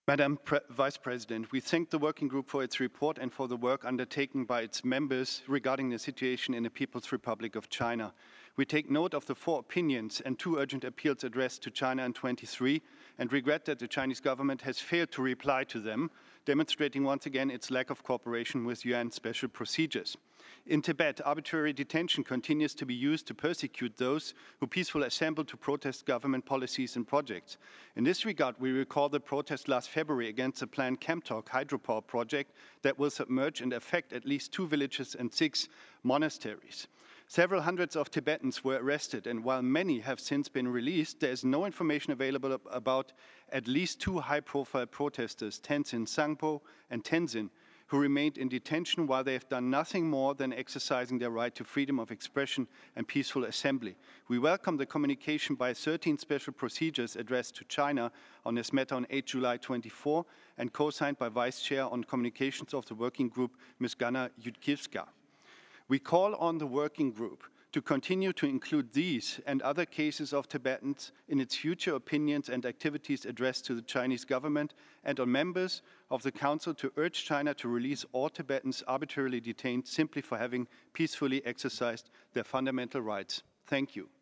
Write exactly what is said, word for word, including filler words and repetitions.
Madam Pre Vice President, we thank the Working Group for its report and for the work undertaken by its members regarding the situation in the People's Republic of China. We take note of the four opinions and two urgent appeals addressed to China in twenty-three and regret that the Chinese government has failed to reply to them, demonstrating once again its lack of cooperation with U N special procedures. In Tibet, arbitrary detention continues to be used to persecute those who peacefully assemble to protest government policies and projects. In this regard, we recall the protest last February against the planned Kamtok hydropower project that will submerge and affect at least two villages and six monasteries. Several hundreds of Tibetans were arrested, and while many have since been released, there is no information available about at least two high-profile protesters, Tenzin Sangpo and Tenzin, who remained in detention while they have done nothing more than exercising their right to freedom of expression and peaceful assembly. We welcome the communication by thirteen special procedures addressed to China on this matter on eighth July twenty-four and co-signed by Vice Chair on Communications of the Working Group, Miz Gana Yudkivska. We call on the Working Group to continue to include these and other cases of Tibetans in its future opinions and activities addressed to the Chinese government, and on members of the Council to urge China to release all Tibetans arbitrarily detained simply for having peacefully exercised their fundamental rights. Thank you.